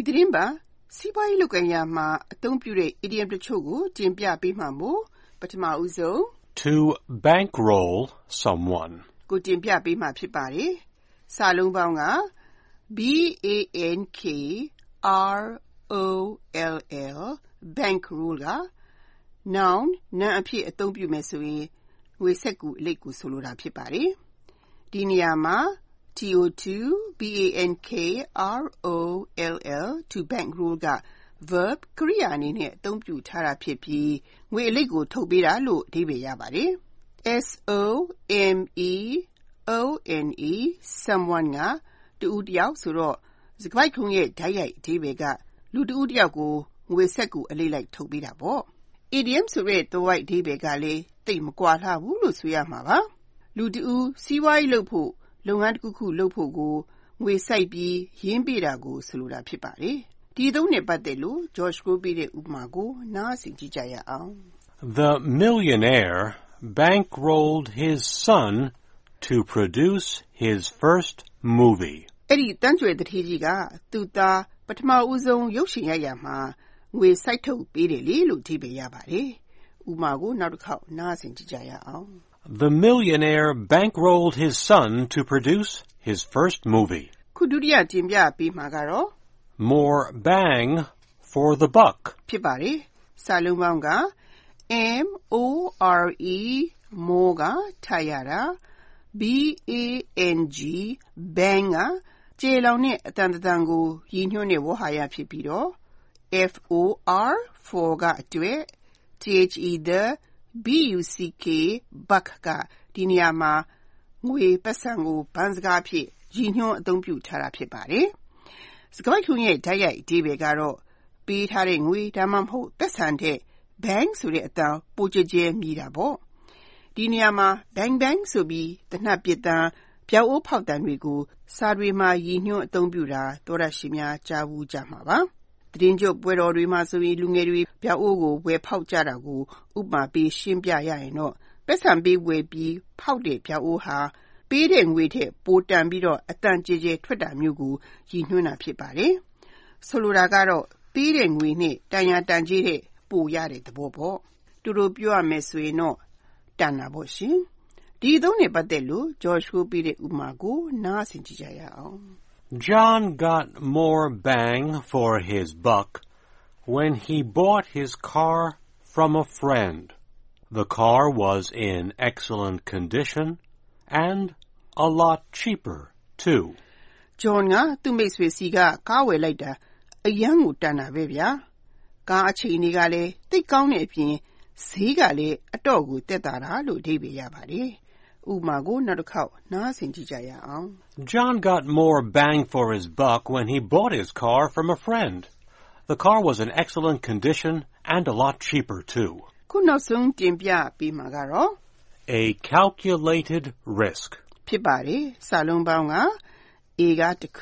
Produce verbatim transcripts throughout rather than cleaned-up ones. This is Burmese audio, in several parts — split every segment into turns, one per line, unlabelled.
သတင်းပါစီးပွားရေးလုပ်ကိုင်ရာမှာအသုံးပြုတဲ့ idiom တချို့ကိုတင်ပြပေးမှာမို့ပထမဦးဆုံး
To bankroll someone
ကိုတင်ပြပေးမှာဖြစ်ပါတယ်။စာလုံးပေါင်းက B A N K R O L L bankroll က noun နာမ်အဖြစ်အသုံးပြုမယ်ဆိုရင်ငွေစက္ကူအလိပ်ကိုဆိုလိုတာဖြစ်ပါတယ်။ဒီနေရာမှာTo B A N K R O L L to bankroll က verb ကရိယာအနေနဲ့အသုံးပြုထားတာဖြစ်ပြီးငွေအလိပ်ကိုထုတ်ပေးတာလို့အဓိပ္ပာယ်ရပါတယ်။ S O M E O N E someone ကတူဦးတယောက်ဆိုတော့စကားခုံရဲ့ဓာတ်ရိုက်အဓိပ္ပာယ်ကလူတူဦးတယောက်ကိုငွေစက္ကူအလိပ်လိုက်ထုတ်ပေးတာပေါ့။ Idiom ဆိုတဲ့သွယ်ဝိုက်အဓိပ္ပာယ်ကလည်းသိပ်မကွာလှဘူးလို့ဆိုရမှာပါ။လူတူဦးစီးပွားရေးလုပ်ဖို့လုပ်ငန်းတစ်ခုခုလုပ်ဖို့ကိုငွေစိုက်ပြီးရင်းပေးတာကိုဆိုလိုတာဖြစ်ပါတယ်။ဒီသုံးနဲ့ပတ်သက်လို့ George ကိုပေးတဲ့ဥပမာကိုနားဆင်ကြည့်ကြရအောင်။
The millionaire bankrolled his son to produce his first movie.
အဲ့ဒီတန်းကြွယ်တထေးကြီးကသူ့သားပထမဦးဆုံးရုပ်ရှင်ရိုက်ရာမှာငွေစိုက်ထုတ်ပေးတယ်လေလို့အဓိပ္ပာယ်ရပါတယ်။ဥပမာကိုနောက်တစ်ခေါက်နားဆင်ကြည့်ကြရအောင်။
The millionaire bankrolled his son to produce his first movie.
ခုဒုတိယတင်ပြပေးမှာကတော့
More bang for the buck.
ဖြစ်ပါတယ်။စာလုံးပေါင်းက M O R E more ကထားရတာ B A N G bang ကကျေလောင်တဲ့အတန်တန်ကိုရည်ညွှန်းတဲ့ဝေါဟာရဖြစ်ပြီးတော့ F O R for ကအတွက် T H E the B U C K buck ကဒီနေရာမှာငွေပတ်စံကိုဘန်းစကားဖြစ်ရည်ညွှန်းအသုံးပြုထားတာဖြစ်ပါတယ်။စကားခုံရဲ့ဓာတ်ရိုက်အဓိပ္ပာယ်ကတော့ပေးထားတဲ့ငွေဒါမှမဟုတ်ပတ်စံတဲ့ bang ဆိုတဲ့အတန်ပိုကြဲမြည်တာပေါ့။ဒီနေရာမှာ bang bang ဆိုပြီးတနတ်ပစ်တန်းပြောက်အိုးဖောက်တံတွေကိုစာတွေမှာရည်ညွှန်းအသုံးပြုတာသောတရှိများကြားဘူးကြမှာပါ။သတင်းကြုတ်ပွဲတော်တွေမှာဆိုရင်လူငယ်တွေပြောက်အိုးကိုဝယ်ဖောက်ကြတာကိုဥပမာပေးရှင်းပြရရင်တော့ပတ်စံပေးဝယ်ပြီးဖောက်တဲ့ပြောက်အိုးဟာပေးတဲ့ငွေထက်ပိုတန်ပြီးတော့အတန်ကြေကြေထွက်တာမျိုးကိုရည်ညွှန်းတာဖြစ်ပါတယ်။ဆိုလိုတာကတော့ပေးတဲ့ငွေနဲ့တန်ရာတန်ကြေးတဲ့ပိုရတဲ့သဘောပေါ့။တူတူပြောရမယ်ဆိုရင်တော့တန်တာပေါ့ရှင်။ဒီသုံးနဲ့ပတ်သက်လို့ George ကိုပေးတဲ့ဥပမာကိုနားဆင်ကြည့်ကြရအောင်။
John got more bang for his buck when he bought his car from a friend. The car was in excellent condition and a lot cheaper too.
John ကသူ့မိတ်ဆွေစီကကားဝယ်လိုက်တာအယံကိုတန်တာပဲဗျာ။ကားအခြေအနေကလည်းသိပ်ကောင်းတဲ့အပြင်ဈေးကလည်းအတော့ကိုတက်တာလို့အဓိပ္ပာယ်ရပါတယ်။ဥပမာကိုနောက်တစ်ခေါက်နားဆင်ကြည့်ကြရအောင်။
John got more bang for his buck when he bought his car from a friend. The car was in excellent condition and a lot cheaper too.
ခုနောက်ဆုံးတင်ပြပေးမှာကတော့
A calculated risk.
ဖြစ်ပါတယ်။စာလုံးပေါင်းက A ကတစ်ခု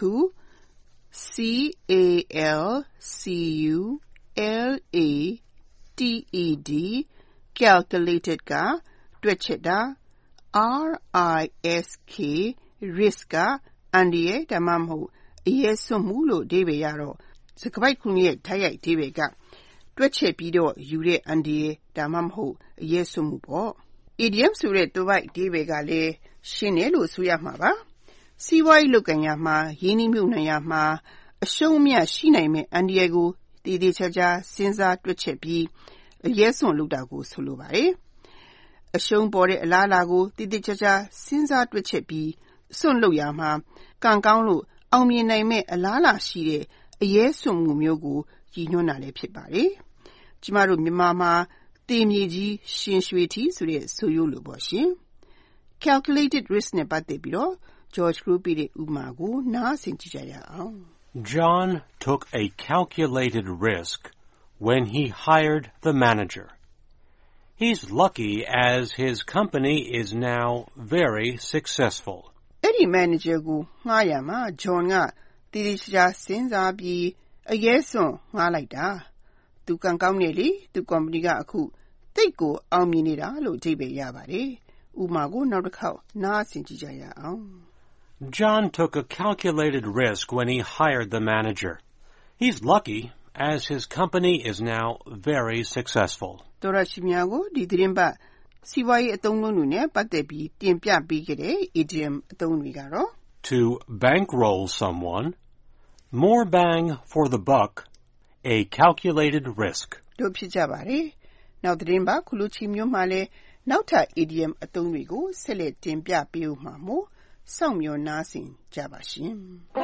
C A L C U L A T E D calculated ကတွက်ချက်တာ R I S K risk ကအန္တရာယ်ဒါမှမဟုတ်အရေးစွန့်မှုလို့အဓိပ္ပာယ်ရတော့စကားပိုက်ခုရဲ့ဓာတ်ရိုက်အဓိပ္ပာယ်ကတွက်ချက်ပြီးတော့ယူတဲ့အန္တရာယ်ဒါမှမဟုတ်အရေးစွန့်မှုပေါ့။ Idiom ဆိုတဲ့သွယ်ဝိုက်အဓိပ္ပာယ်ကလည်းရှင်းတယ်လို့ဆိုရမှာပါ။စီးပွားရေးလုပ်ကိုင်ရာမှာရင်းနှီးမြှုပ်နှံရာမှာအရှုံးအမြတ်ရှိနိုင်မယ့်အန္တရာယ်ကိုတည်တည်ချာချာစဉ်းစားတွက်ချက်ပြီးအရေးစွန့်လုပ်တာကိုဆိုလိုပါတယ်။အရှုံးပေါ်တဲ့အလားအလာကိုတည်တည်ချာချာစဉ်းစားတွက်ချက်ပြီးစွန့်လုပ်ရာမှာကံကောင်းလို့အောင်မြင်နိုင်မယ့်အလားအလာရှိတဲ့အရေးစွန့်မှုမျိုးကိုရည်ညွှန်းတာလည်းဖြစ်ပါတယ်။ကျမတို့မြန်မာမှာတေမြေကြီးရှင်ရွှေထီဆိုတဲ့ဆိုရိုးလိုပေါ့ရှင်။ Calculated risk နဲ့ပတ်သက်ပြီးတော့ George ကိုပေးတဲ့ဥပမာကိုနားဆင်ကြည့်ကြရအောင်။
John took a calculated risk when he hired the manager. He's lucky as his company is now very successful.
အဲ့ဒီ manager ကိုငှားရမှာ John ကတည်တည်ချာချာစဉ်းစားပြီးအရေးစွန့်ငှားလိုက်တာ။သူကံကောင်းနေလေသူ company ကအခုသိပ်ကိုအောင်မြင်နေတာလို့အဓိပ္ပာယ်ရပါတယ်။ဥပမာကိုနောက်တစ်ခေါက်နားဆင်ကြည့်ကြရအောင်။
John took a calculated risk when he hired the manager. He's lucky, as his company is now very successful.
တော်ရရှိများကိုဒီသတင်းပတ်စီးပွားရေးအသုံးအနှုန်းတွေနဲ့ပတ်သက်ပြီးတင်ပြပေးခဲ့တဲ့ idiom အသုံးတွေကတော့
To bankroll someone, more bang for the buck, a calculated risk.
တို့ဖြစ်ကြပါတယ်။နောက်သတင်းပတ်ခုလိုချီမျိုးမှလည်းနောက်ထပ် idiom အသုံးတွေကိုဆက်လက်တင်ပြပေးဦးမှာမို့စောင့်မျှော်နားဆင်ကြပါရှင်။